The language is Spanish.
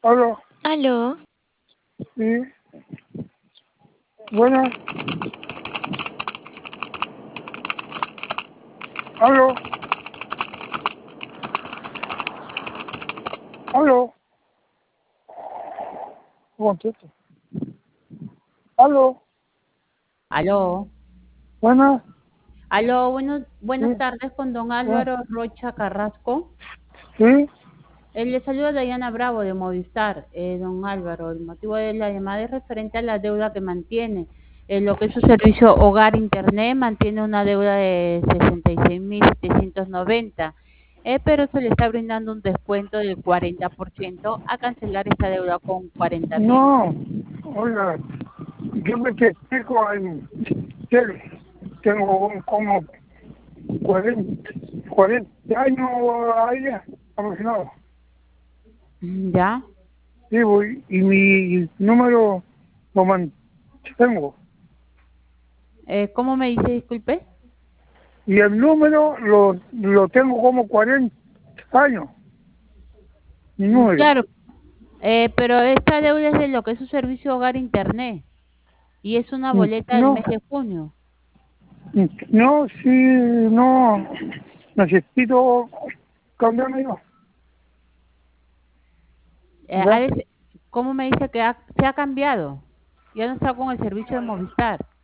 Aló, Aló, sí, buenas, aló, aló, no contesto. Aló, Aló, buenas, sí, buenas tardes con don buenas, Álvaro Rocha Carrasco. sí, Le saluda Diana Bravo de Movistar. Don Álvaro, el motivo de la llamada es referente a la deuda que mantiene. Lo que es su servicio Hogar Internet mantiene una deuda de 66.790, pero se le está brindando un descuento del 40% a cancelar esta deuda con 40.000. no, oiga, yo me explico en tele, tengo como 40 años ahí aproximado, ¿Ya? sí, voy, y mi número lo mantengo, ¿Cómo me dice, disculpe? y el número lo tengo como 40 años, mi número. Claro, pero esta deuda es de lo que es su servicio Hogar Internet y es una boleta del No, mes de junio. no, sí, no, necesito cambiarme yo. A ¿Ya? veces, ¿cómo me dice que se ha cambiado? Ya no está con el servicio de Movistar.